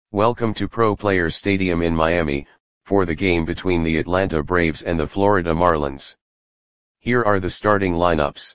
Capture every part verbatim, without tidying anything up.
Welcome to Pro Player Stadium in Miami, for the game between the Atlanta Braves and the Florida Marlins. Here are the starting lineups.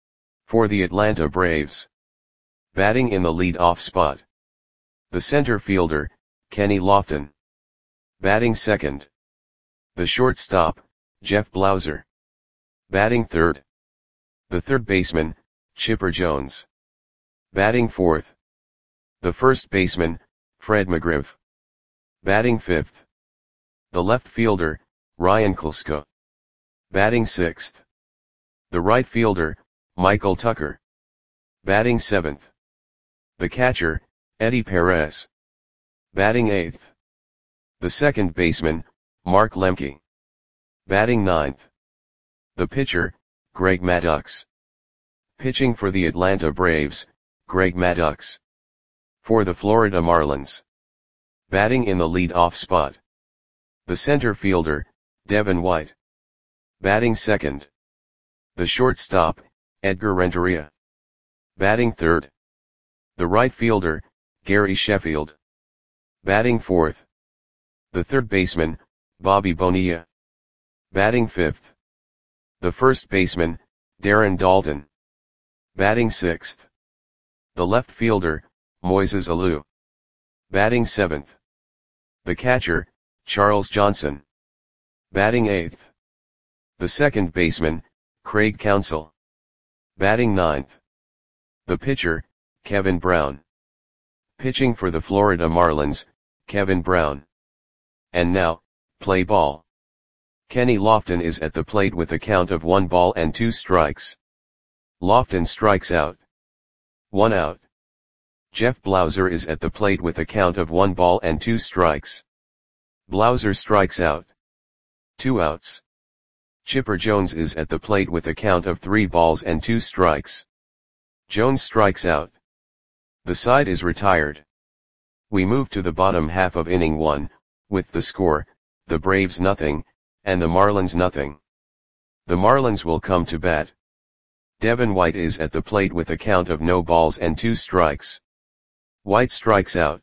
For the Atlanta Braves. Batting in the lead-off spot. The center fielder, Kenny Lofton. Batting second. The shortstop, Jeff Blauser. Batting third. The third baseman, Chipper Jones. Batting fourth. The first baseman, Fred McGriff. Batting fifth. The left fielder, Ryan Klesko. Batting sixth. The right fielder, Michael Tucker. Batting seventh. The catcher, Eddie Perez. Batting eighth. The second baseman, Mark Lemke. Batting ninth. The pitcher, Greg Maddux. Pitching for the Atlanta Braves, Greg Maddux. For the Florida Marlins. Batting in the lead-off spot. The center fielder, Devin White. Batting second. The shortstop, Edgar Renteria. Batting third. The right fielder, Gary Sheffield. Batting fourth. The third baseman, Bobby Bonilla. Batting fifth. The first baseman, Darren Daulton. Batting sixth. The left fielder, Moises Alou. Batting seventh. The catcher, Charles Johnson. Batting eighth. The second baseman, Craig Counsell. Batting ninth. The pitcher, Kevin Brown. Pitching for the Florida Marlins, Kevin Brown. And now, play ball. Kenny Lofton is at the plate with a count of one ball and two strikes. Lofton strikes out. One out. Jeff Blauser is at the plate with a count of one ball and two strikes. Blauser strikes out. Two outs. Chipper Jones is at the plate with a count of three balls and two strikes. Jones strikes out. The side is retired. We move to the bottom half of inning one, with the score, the Braves nothing, and the Marlins nothing. The Marlins will come to bat. Devin White is at the plate with a count of no balls and two strikes. White strikes out.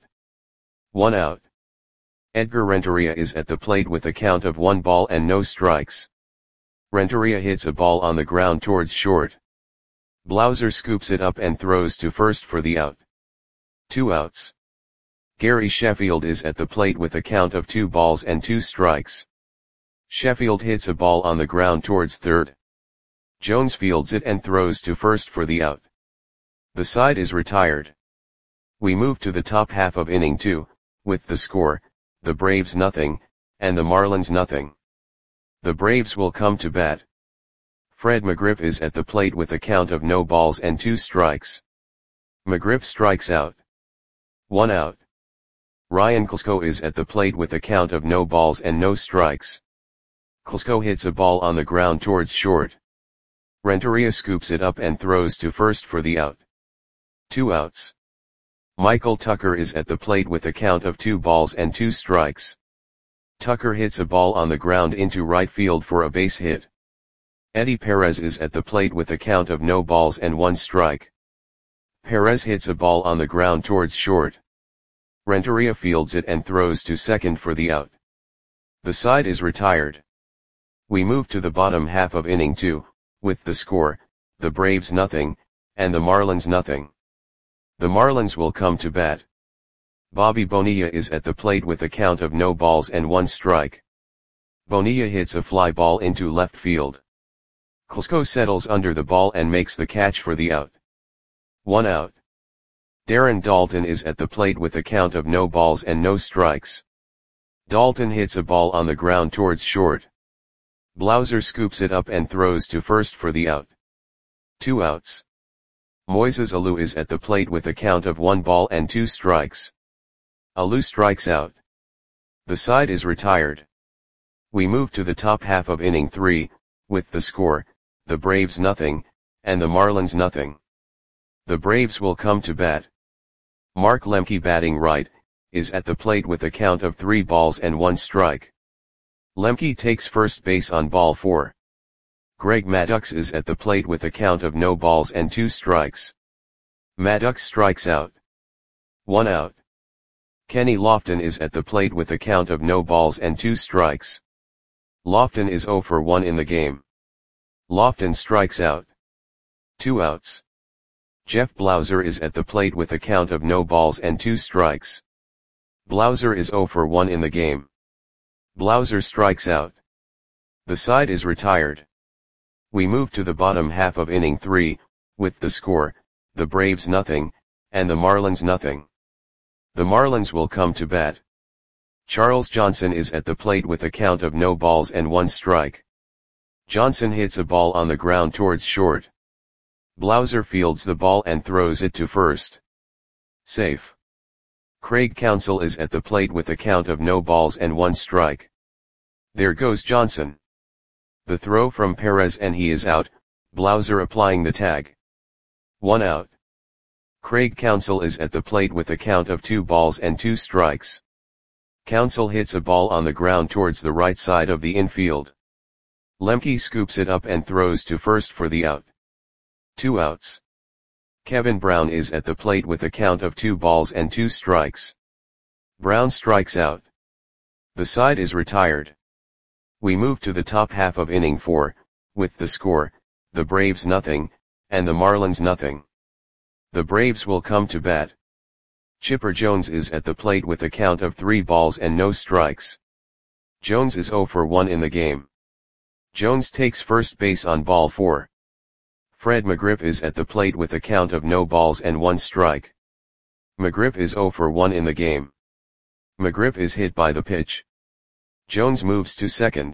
One out. Edgar Renteria is at the plate with a count of one ball and no strikes. Renteria hits a ball on the ground towards short. Blauser scoops it up and throws to first for the out. Two outs. Gary Sheffield is at the plate with a count of two balls and two strikes. Sheffield hits a ball on the ground towards third. Jones fields it and throws to first for the out. The side is retired. We move to the top half of inning two, with the score, the Braves nothing, and the Marlins nothing. The Braves will come to bat. Fred McGriff is at the plate with a count of no balls and two strikes. McGriff strikes out. One out. Ryan Klesko is at the plate with a count of no balls and no strikes. Klesko hits a ball on the ground towards short. Renteria scoops it up and throws to first for the out. Two outs. Michael Tucker is at the plate with a count of two balls and two strikes. Tucker hits a ball on the ground into right field for a base hit. Eddie Perez is at the plate with a count of no balls and one strike. Perez hits a ball on the ground towards short. Renteria fields it and throws to second for the out. The side is retired. We move to the bottom half of inning two, with the score, the Braves nothing, and the Marlins nothing. The Marlins will come to bat. Bobby Bonilla is at the plate with a count of no balls and one strike. Bonilla hits a fly ball into left field. Klesko settles under the ball and makes the catch for the out. One out. Darren Daulton is at the plate with a count of no balls and no strikes. Daulton hits a ball on the ground towards short. Blauser scoops it up and throws to first for the out. Two outs. Moises Alou is at the plate with a count of one ball and two strikes. Alou strikes out. The side is retired. We move to the top half of inning three, with the score, the Braves nothing, and the Marlins nothing. The Braves will come to bat. Mark Lemke batting right, is at the plate with a count of three balls and one strike. Lemke takes first base on ball four. Greg Maddux is at the plate with a count of no balls and two strikes. Maddux strikes out. One out. Kenny Lofton is at the plate with a count of no balls and two strikes. Lofton is zero for one in the game. Lofton strikes out. Two outs. Jeff Blauser is at the plate with a count of no balls and two strikes. Blauser is zero for one in the game. Blauser strikes out. The side is retired. We move to the bottom half of inning three, with the score, the Braves nothing, and the Marlins nothing. The Marlins will come to bat. Charles Johnson is at the plate with a count of no balls and one strike. Johnson hits a ball on the ground towards short. Blauser fields the ball and throws it to first. Safe. Craig Counsell is at the plate with a count of no balls and one strike. There goes Johnson. The throw from Perez and he is out, Blauser applying the tag. One out. Craig Counsell is at the plate with a count of two balls and two strikes. Counsell hits a ball on the ground towards the right side of the infield. Lemke scoops it up and throws to first for the out. Two outs. Kevin Brown is at the plate with a count of two balls and two strikes. Brown strikes out. The side is retired. We move to the top half of inning four, with the score, the Braves nothing, and the Marlins nothing. The Braves will come to bat. Chipper Jones is at the plate with a count of three balls and no strikes. Jones is zero for one in the game. Jones takes first base on ball four. Fred McGriff is at the plate with a count of no balls and one strike. McGriff is zero for one in the game. McGriff is hit by the pitch. Jones moves to second.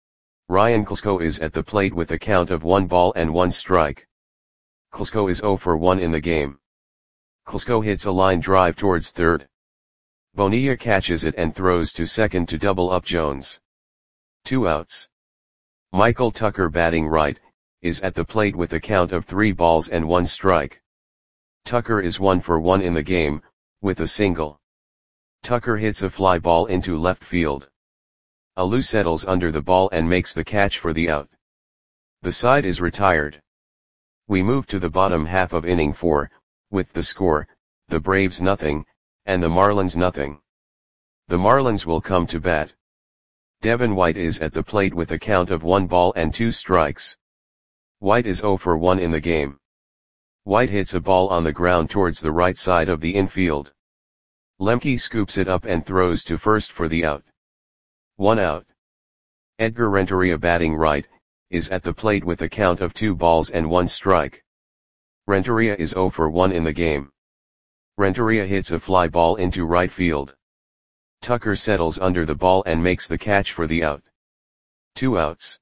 Ryan Klesko is at the plate with a count of one ball and one strike. Klesko is zero for one in the game. Klesko hits a line drive towards third. Bonilla catches it and throws to second to double up Jones. Two outs. Michael Tucker, batting right, is at the plate with a count of three balls and one strike. Tucker is one for one in the game, with a single. Tucker hits a fly ball into left field. Alou settles under the ball and makes the catch for the out. The side is retired. We move to the bottom half of inning four, with the score, the Braves nothing, and the Marlins nothing. The Marlins will come to bat. Devin White is at the plate with a count of one ball and two strikes. White is zero for one in the game. White hits a ball on the ground towards the right side of the infield. Lemke scoops it up and throws to first for the out. One out. Edgar Renteria, batting right, is at the plate with a count of two balls and one strike. Renteria is zero for one in the game. Renteria hits a fly ball into right field. Tucker settles under the ball and makes the catch for the out. Two outs.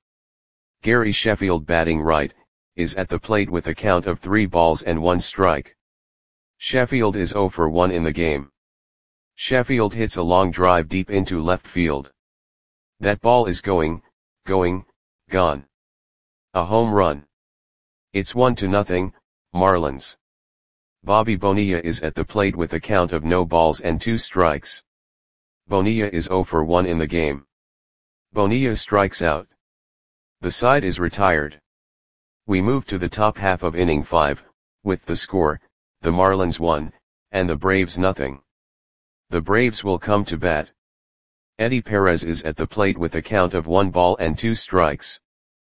Gary Sheffield, batting right, is at the plate with a count of three balls and one strike. Sheffield is zero for one in the game. Sheffield hits a long drive deep into left field. That ball is going, going, gone. A home run. It's one to nothing, Marlins. Bobby Bonilla is at the plate with a count of no balls and two strikes. Bonilla is zero for one in the game. Bonilla strikes out. The side is retired. We move to the top half of inning five, with the score, the Marlins one, and the Braves nothing. The Braves will come to bat. Eddie Perez is at the plate with a count of one ball and two strikes.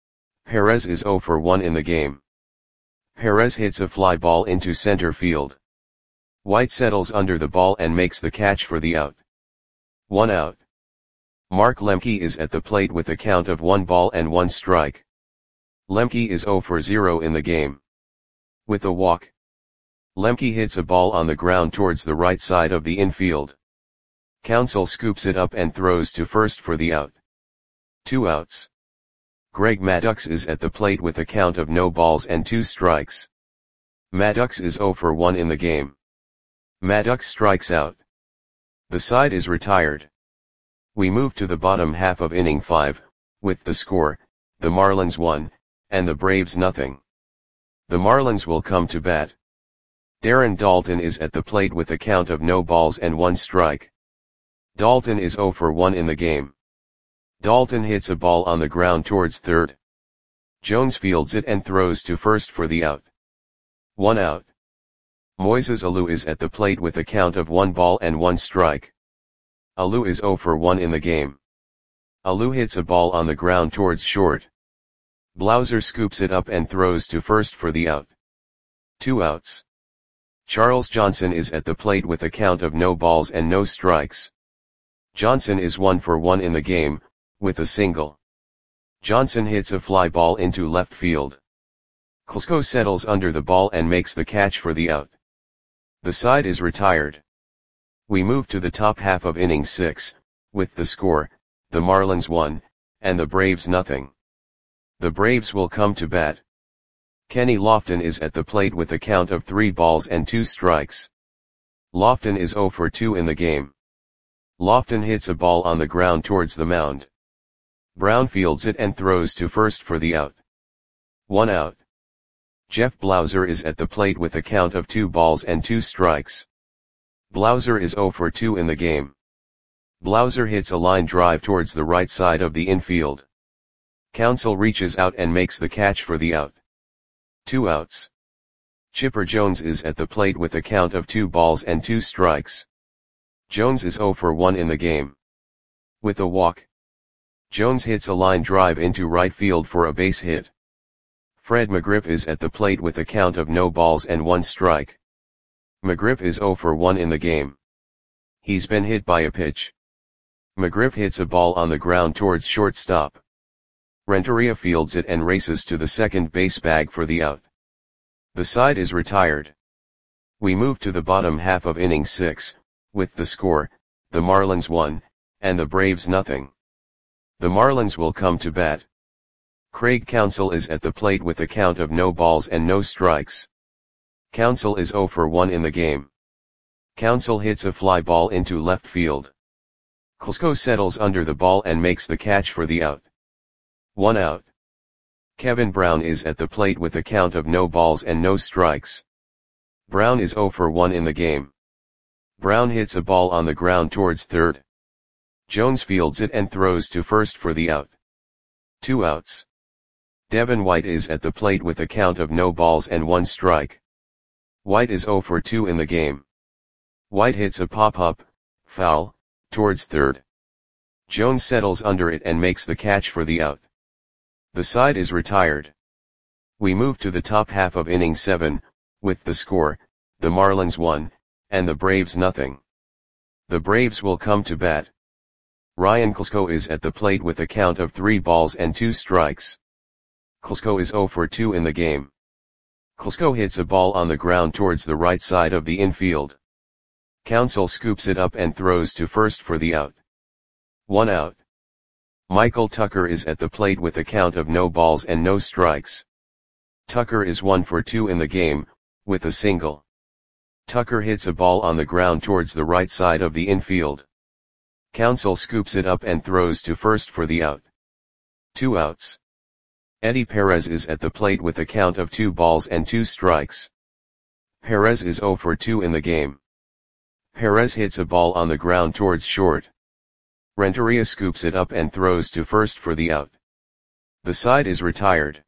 Perez is zero for one in the game. Perez hits a fly ball into center field. White settles under the ball and makes the catch for the out. One out. Mark Lemke is at the plate with a count of one ball and one strike. Lemke is zero for zero in the game. With a walk. Lemke hits a ball on the ground towards the right side of the infield. Counsell scoops it up and throws to first for the out. Two outs. Greg Maddux is at the plate with a count of no balls and two strikes. Maddux is zero for one in the game. Maddux strikes out. The side is retired. We move to the bottom half of inning five, with the score, the Marlins one, and the Braves nothing. The Marlins will come to bat. Darren Daulton is at the plate with a count of no balls and one strike. Daulton is zero for one in the game. Daulton hits a ball on the ground towards third. Jones fields it and throws to first for the out. One out. Moises Alou is at the plate with a count of one ball and one strike. Alou is zero for one in the game. Alou hits a ball on the ground towards short. Blauser scoops it up and throws to first for the out. Two outs. Charles Johnson is at the plate with a count of no balls and no strikes. Johnson is one for one in the game, with a single. Johnson hits a fly ball into left field. Klesko settles under the ball and makes the catch for the out. The side is retired. We move to the top half of inning six, with the score, the Marlins one, and the Braves nothing. The Braves will come to bat. Kenny Lofton is at the plate with a count of three balls and two strikes. Lofton is zero for two in the game. Lofton hits a ball on the ground towards the mound. Brown fields it and throws to first for the out. One out. Jeff Blauser is at the plate with a count of two balls and two strikes. Blauser is zero for two in the game. Blauser hits a line drive towards the right side of the infield. Counsell reaches out and makes the catch for the out. Two outs. Chipper Jones is at the plate with a count of two balls and two strikes. Jones is zero for one in the game. With a walk, Jones hits a line drive into right field for a base hit. Fred McGriff is at the plate with a count of no balls and one strike. McGriff is zero for one in the game. He's been hit by a pitch. McGriff hits a ball on the ground towards shortstop. Renteria fields it and races to the second base bag for the out. The side is retired. We move to the bottom half of inning six, with the score, the Marlins one, and the Braves nothing. The Marlins will come to bat. Craig Counsell is at the plate with a count of no balls and no strikes. Counsell is zero for one in the game. Counsell hits a fly ball into left field. Klesko settles under the ball and makes the catch for the out. One out. Kevin Brown is at the plate with a count of no balls and no strikes. Brown is zero for one in the game. Brown hits a ball on the ground towards third. Jones fields it and throws to first for the out. Two outs. Devin White is at the plate with a count of no balls and one strike. White is zero for two in the game. White hits a pop-up, foul, towards third. Jones settles under it and makes the catch for the out. The side is retired. We move to the top half of inning seven, with the score, the Marlins one, and the Braves nothing. The Braves will come to bat. Ryan Klesko is at the plate with a count of three balls and two strikes. Klesko is zero for two in the game. Klesko hits a ball on the ground towards the right side of the infield. Counsell scoops it up and throws to first for the out. One out. Michael Tucker is at the plate with a count of no balls and no strikes. Tucker is one for two in the game, with a single. Tucker hits a ball on the ground towards the right side of the infield. Counsell scoops it up and throws to first for the out. Two outs. Eddie Perez is at the plate with a count of two balls and two strikes. Perez is zero for two in the game. Perez hits a ball on the ground towards short. Renteria scoops it up and throws to first for the out. The side is retired.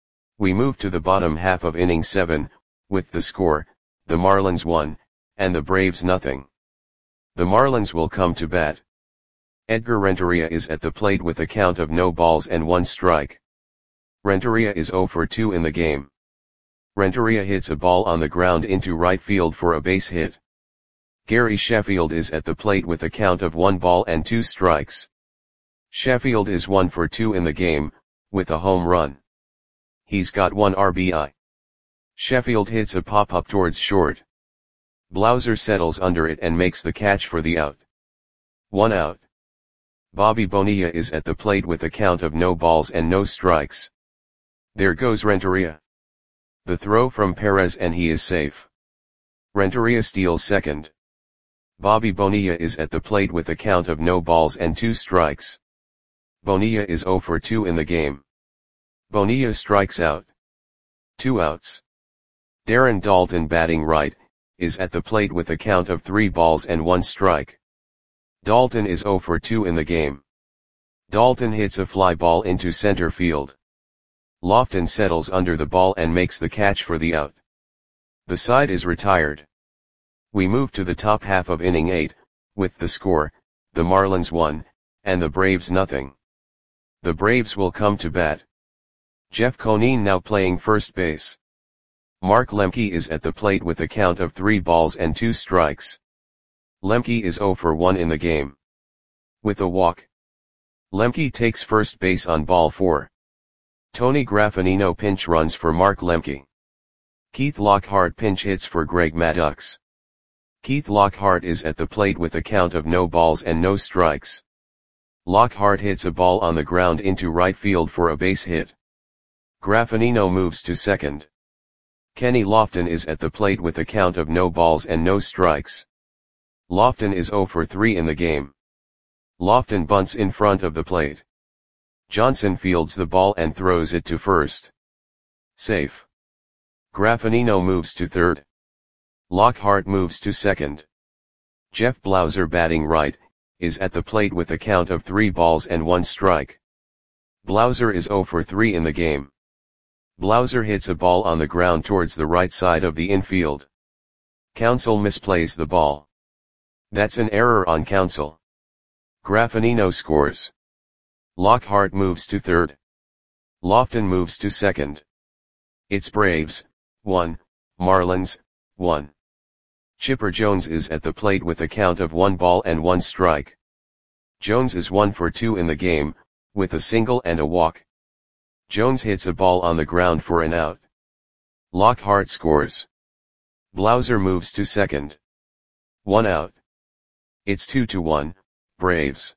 We move to the bottom half of inning seven, with the score, the Marlins one, and the Braves nothing. The Marlins will come to bat. Edgar Renteria is at the plate with a count of no balls and one strike. Renteria is zero for two in the game. Renteria hits a ball on the ground into right field for a base hit. Gary Sheffield is at the plate with a count of one ball and two strikes. Sheffield is one for two in the game, with a home run. He's got one R B I. Sheffield hits a pop-up towards short. Blauser settles under it and makes the catch for the out. One out. Bobby Bonilla is at the plate with a count of no balls and no strikes. There goes Renteria. The throw from Perez and he is safe. Renteria steals second. Bobby Bonilla is at the plate with a count of no balls and two strikes. Bonilla is zero for two in the game. Bonilla strikes out. Two outs. Darren Daulton, batting right, is at the plate with a count of three balls and one strike. Daulton is zero for two in the game. Daulton hits a fly ball into center field. Lofton settles under the ball and makes the catch for the out. The side is retired. We move to the top half of inning eight, with the score, the Marlins one, and the Braves nothing. The Braves will come to bat. Jeff Conine now playing first base. Mark Lemke is at the plate with a count of three balls and two strikes. Lemke is zero for one in the game. With a walk. Lemke takes first base on ball four. Tony Graffinino pinch runs for Mark Lemke. Keith Lockhart pinch hits for Greg Maddux. Keith Lockhart is at the plate with a count of no balls and no strikes. Lockhart hits a ball on the ground into right field for a base hit. Graffinino moves to second. Kenny Lofton is at the plate with a count of no balls and no strikes. Lofton is zero for three in the game. Lofton bunts in front of the plate. Johnson fields the ball and throws it to first. Safe. Graffinino moves to third. Lockhart moves to second. Jeff Blauser batting right, is at the plate with a count of three balls and one strike. Blauser is zero for three in the game. Blauser hits a ball on the ground towards the right side of the infield. Counsell misplays the ball. That's an error on Counsell. Graffinino scores. Lockhart moves to third. Lofton moves to second. It's Braves, one, Marlins, one. Chipper Jones is at the plate with a count of one ball and one strike. Jones is one for two in the game, with a single and a walk. Jones hits a ball on the ground for an out. Lockhart scores. Blauser moves to second. One out. It's two to one, Braves.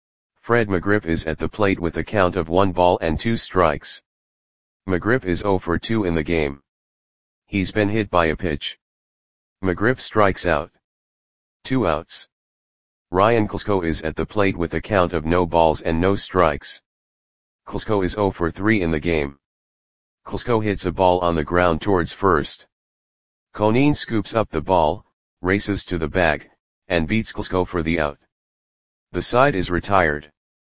Fred McGriff is at the plate with a count of one ball and two strikes. McGriff is zero for two in the game. He's been hit by a pitch. McGriff strikes out. Two outs. Ryan Klesko is at the plate with a count of no balls and no strikes. Klesko is zero for three in the game. Klesko hits a ball on the ground towards first. Conine scoops up the ball, races to the bag, and beats Klesko for the out. The side is retired.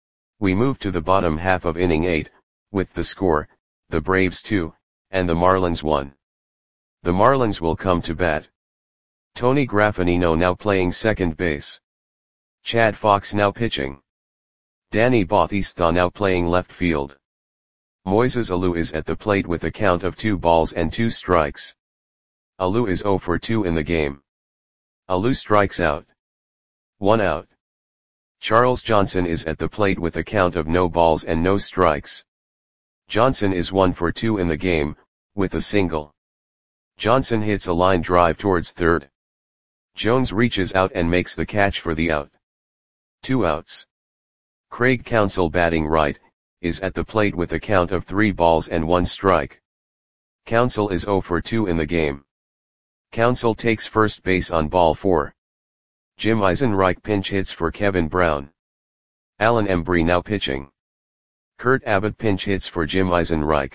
We move to the bottom half of inning eight, with the score, the Braves two, and the Marlins one. The Marlins will come to bat. Tony Graffinino now playing second base. Chad Fox now pitching. Danny Bautista now playing left field. Moises Alou is at the plate with a count of two balls and two strikes. Alou is zero for two in the game. Alou strikes out. One out. Charles Johnson is at the plate with a count of no balls and no strikes. Johnson is one for two in the game, with a single. Johnson hits a line drive towards third. Jones reaches out and makes the catch for the out. Two outs. Craig Counsell batting right, is at the plate with a count of three balls and one strike. Counsell is zero for two in the game. Counsell takes first base on ball four. Jim Eisenreich pinch hits for Kevin Brown. Alan Embry now pitching. Kurt Abbott pinch hits for Jim Eisenreich.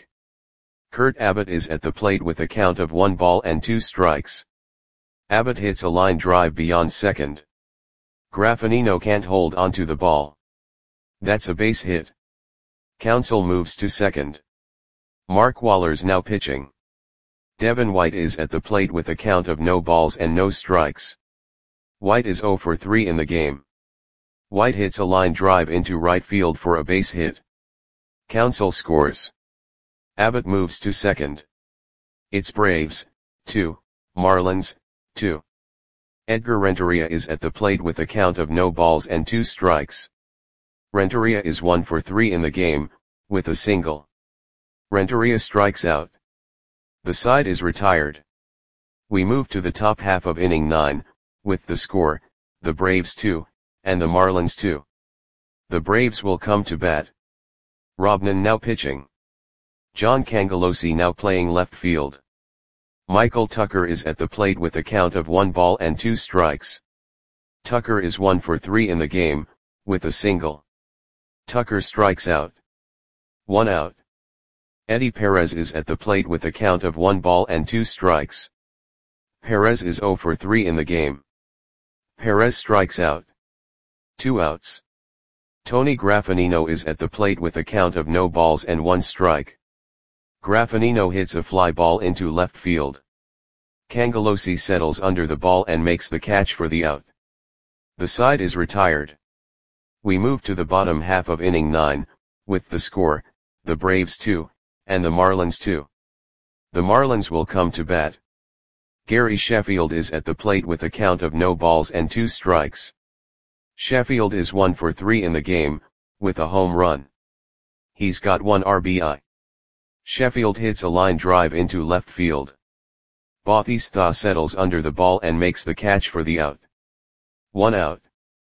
Kurt Abbott is at the plate with a count of one ball and two strikes. Abbott hits a line drive beyond second. Graffinino can't hold onto the ball. That's a base hit. Counsell moves to second. Mark Waller's now pitching. Devin White is at the plate with a count of no balls and no strikes. White is zero for three in the game. White hits a line drive into right field for a base hit. Counsell scores. Abbott moves to second. It's Braves, two, Marlins, two. Edgar Renteria is at the plate with a count of no balls and two strikes. Renteria is one for three in the game, with a single. Renteria strikes out. The side is retired. We move to the top half of inning nine, with the score, the Braves two, and the Marlins two. The Braves will come to bat. Robnan now pitching. John Cangelosi now playing left field. Michael Tucker is at the plate with a count of one ball and two strikes. Tucker is one for three in the game, with a single. Tucker strikes out. One out. Eddie Perez is at the plate with a count of one ball and two strikes. Perez is zero for three in the game. Perez strikes out. Two outs. Tony Graffinino is at the plate with a count of no balls and one strike. Graffinino hits a fly ball into left field. Cangelosi settles under the ball and makes the catch for the out. The side is retired. We move to the bottom half of inning nine, with the score, the Braves two, and the Marlins two. The Marlins will come to bat. Gary Sheffield is at the plate with a count of no balls and two strikes. Sheffield is one for three in the game, with a home run. He's got one R B I. Sheffield hits a line drive into left field. Bautista settles under the ball and makes the catch for the out. One out.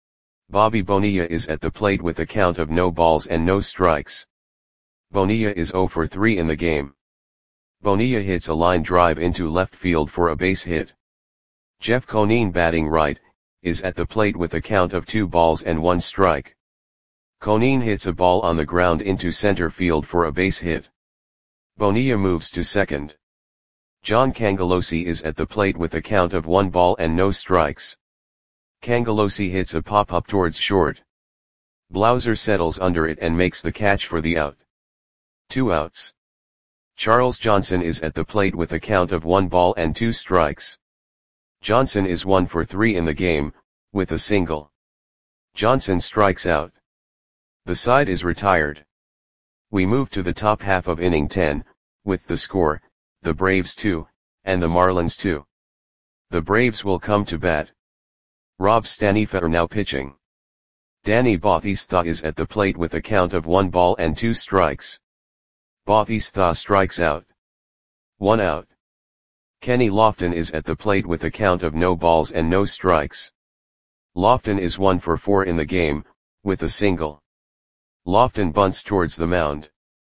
Bobby Bonilla is at the plate with a count of no balls and no strikes. Bonilla is zero for three in the game. Bonilla hits a line drive into left field for a base hit. Jeff Conine, batting right, is at the plate with a count of two balls and one strike. Conine hits a ball on the ground into center field for a base hit. Bonilla moves to second. John Cangelosi is at the plate with a count of one ball and no strikes. Cangelosi hits a pop-up towards short. Blauser settles under it and makes the catch for the out. Two outs. Charles Johnson is at the plate with a count of one ball and two strikes. Johnson is one for three in the game, with a single. Johnson strikes out. The side is retired. We move to the top half of inning ten, with the score, the Braves two, and the Marlins two. The Braves will come to bat. Rob Stanifer now pitching. Danny Bautista is at the plate with a count of one ball and two strikes. Bautista strikes out. One out. Kenny Lofton is at the plate with a count of no balls and no strikes. Lofton is one for four in the game, with a single. Lofton bunts towards the mound.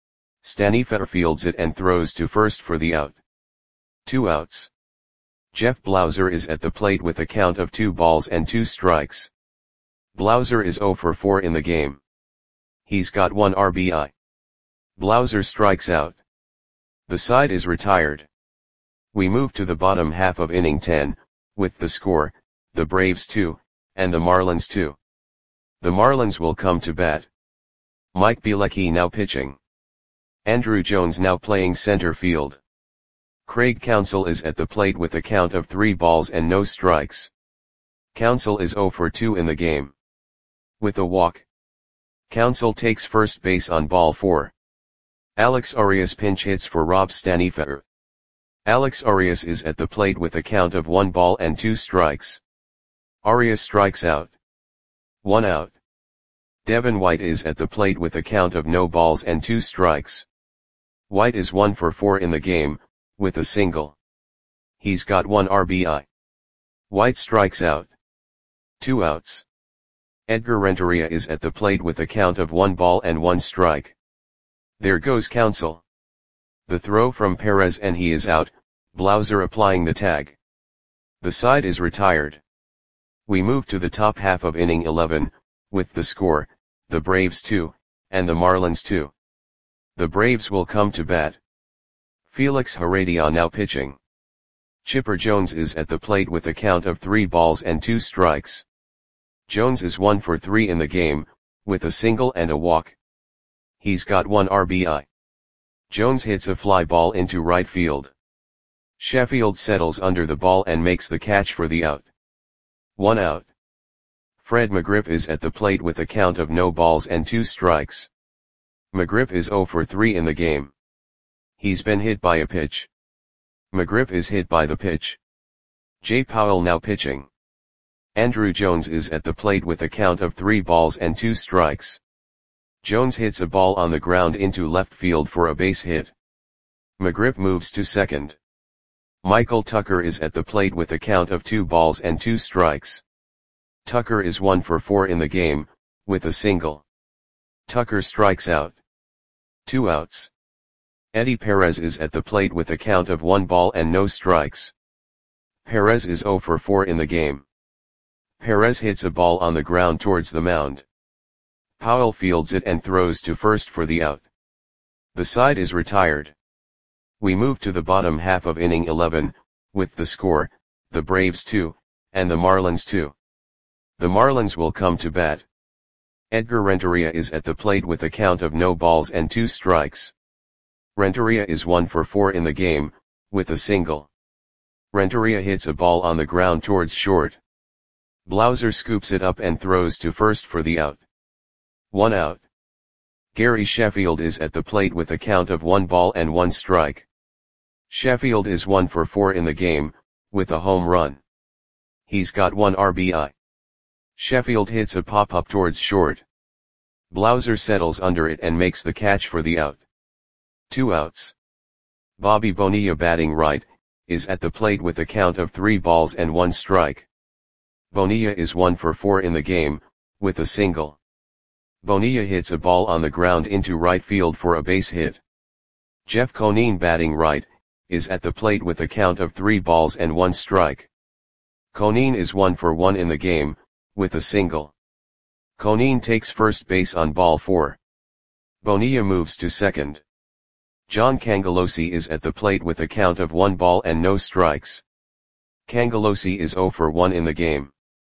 Stanifer fields it and throws to first for the out. Two outs. Jeff Blauser is at the plate with a count of two balls and two strikes. Blauser is zero for four in the game. He's got one R B I. Blauser strikes out. The side is retired. We move to the bottom half of inning ten, with the score, the Braves two, and the Marlins two. The Marlins will come to bat. Mike Bielecki now pitching. Andrew Jones now playing center field. Craig Counsell is at the plate with a count of three balls and no strikes. Counsell is zero for two in the game. With a walk. Counsell takes first base on ball four. Alex Arias pinch hits for Rob Stanifer. Alex Arias is at the plate with a count of one ball and two strikes. Arias strikes out. One out. Devin White is at the plate with a count of no balls and two strikes. White is one for four in the game, with a single. He's got one R B I. White strikes out. Two outs. Edgar Renteria is at the plate with a count of one ball and one strike. There goes Counsell. The throw from Perez and he is out, Blauser applying the tag. The side is retired. We move to the top half of inning eleven, with the score, the Braves two, and the Marlins two. The Braves will come to bat. Felix Heredia now pitching. Chipper Jones is at the plate with a count of three balls and two strikes. Jones is one for three in the game, with a single and a walk. He's got one R B I. Jones hits a fly ball into right field. Sheffield settles under the ball and makes the catch for the out. One out. Fred McGriff is at the plate with a count of no balls and two strikes. McGriff is zero for three in the game. He's been hit by a pitch. McGriff is hit by the pitch. Jay Powell now pitching. Andrew Jones is at the plate with a count of three balls and two strikes. Jones hits a ball on the ground into left field for a base hit. McGriff moves to second. Michael Tucker is at the plate with a count of two balls and two strikes. Tucker is one for four in the game, with a single. Tucker strikes out. Two outs. Eddie Perez is at the plate with a count of one ball and no strikes. Perez is zero for four in the game. Perez hits a ball on the ground towards the mound. Powell fields it and throws to first for the out. The side is retired. We move to the bottom half of inning eleven, with the score, the Braves two, and the Marlins two. The Marlins will come to bat. Edgar Renteria is at the plate with a count of no balls and two strikes. Renteria is one for four in the game, with a single. Renteria hits a ball on the ground towards short. Blauser scoops it up and throws to first for the out. One out. Gary Sheffield is at the plate with a count of one ball and one strike. Sheffield is one for four in the game, with a home run. He's got one R B I. Sheffield hits a pop-up towards short. Blauser settles under it and makes the catch for the out. Two outs. Bobby Bonilla, batting right, is at the plate with a count of three balls and one strike. Bonilla is one for four in the game, with a single. Bonilla hits a ball on the ground into right field for a base hit. Jeff Conine, batting right, is at the plate with a count of three balls and one strike. Conine is one for one in the game, with a single. Conine takes first base on ball four. Bonilla moves to second. John Cangelosi is at the plate with a count of one ball and no strikes. Cangelosi is zero for one in the game.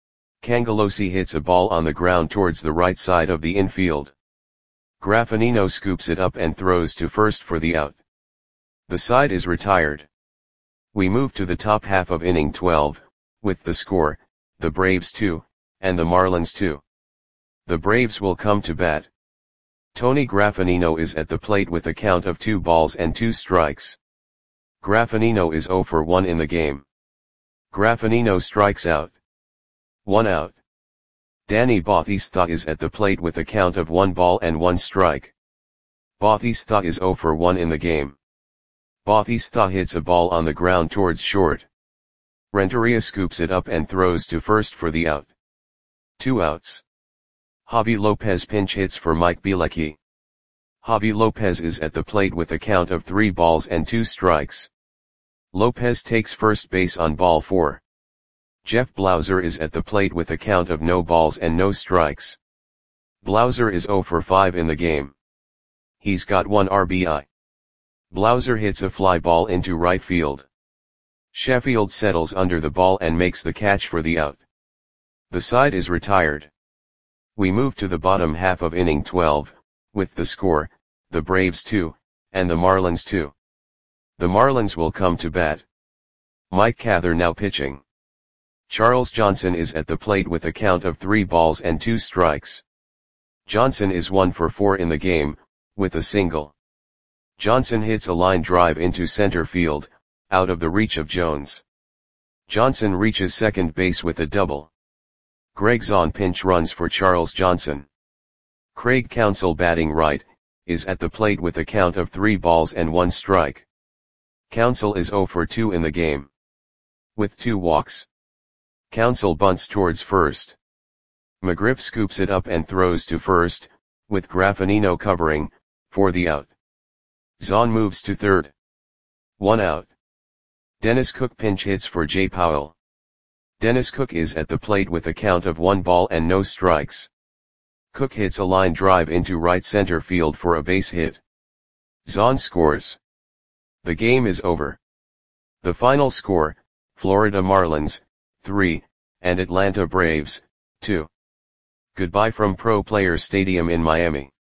Cangelosi hits a ball on the ground towards the right side of the infield. Graffinino scoops it up and throws to first for the out. The side is retired. We move to the top half of inning twelve, with the score, the Braves two, and the Marlins two. The Braves will come to bat. Tony Graffinino is at the plate with a count of two balls and two strikes. Graffinino is zero for one in the game. Graffinino strikes out. One out. Danny Bautista is at the plate with a count of one ball and one strike. Bautista is zero for one in the game. Bautista hits a ball on the ground towards short. Renteria scoops it up and throws to first for the out. Two outs. Javi Lopez pinch hits for Mike Bielecki. Javi Lopez is at the plate with a count of three balls and two strikes. Lopez takes first base on ball four. Jeff Blauser is at the plate with a count of no balls and no strikes. Blauser is zero for five in the game. He's got one R B I. Blauser hits a fly ball into right field. Sheffield settles under the ball and makes the catch for the out. The side is retired. We move to the bottom half of inning twelve, with the score, the Braves two, and the Marlins two. The Marlins will come to bat. Mike Cather now pitching. Charles Johnson is at the plate with a count of three balls and two strikes. Johnson is one for four in the game, with a single. Johnson hits a line drive into center field, out of the reach of Jones. Johnson reaches second base with a double. Greg Zahn pinch runs for Charles Johnson. Craig Counsell, batting right, is at the plate with a count of three balls and one strike. Counsell is zero for two in the game. With two walks. Counsell bunts towards first. McGriff scoops it up and throws to first, with Graffinino covering, for the out. Zahn moves to third. One out. Dennis Cook pinch hits for Jay Powell. Dennis Cook is at the plate with a count of one ball and no strikes. Cook hits a line drive into right center field for a base hit. Zahn scores. The game is over. The final score, Florida Marlins, three, and Atlanta Braves, two. Goodbye from Pro Players Stadium in Miami.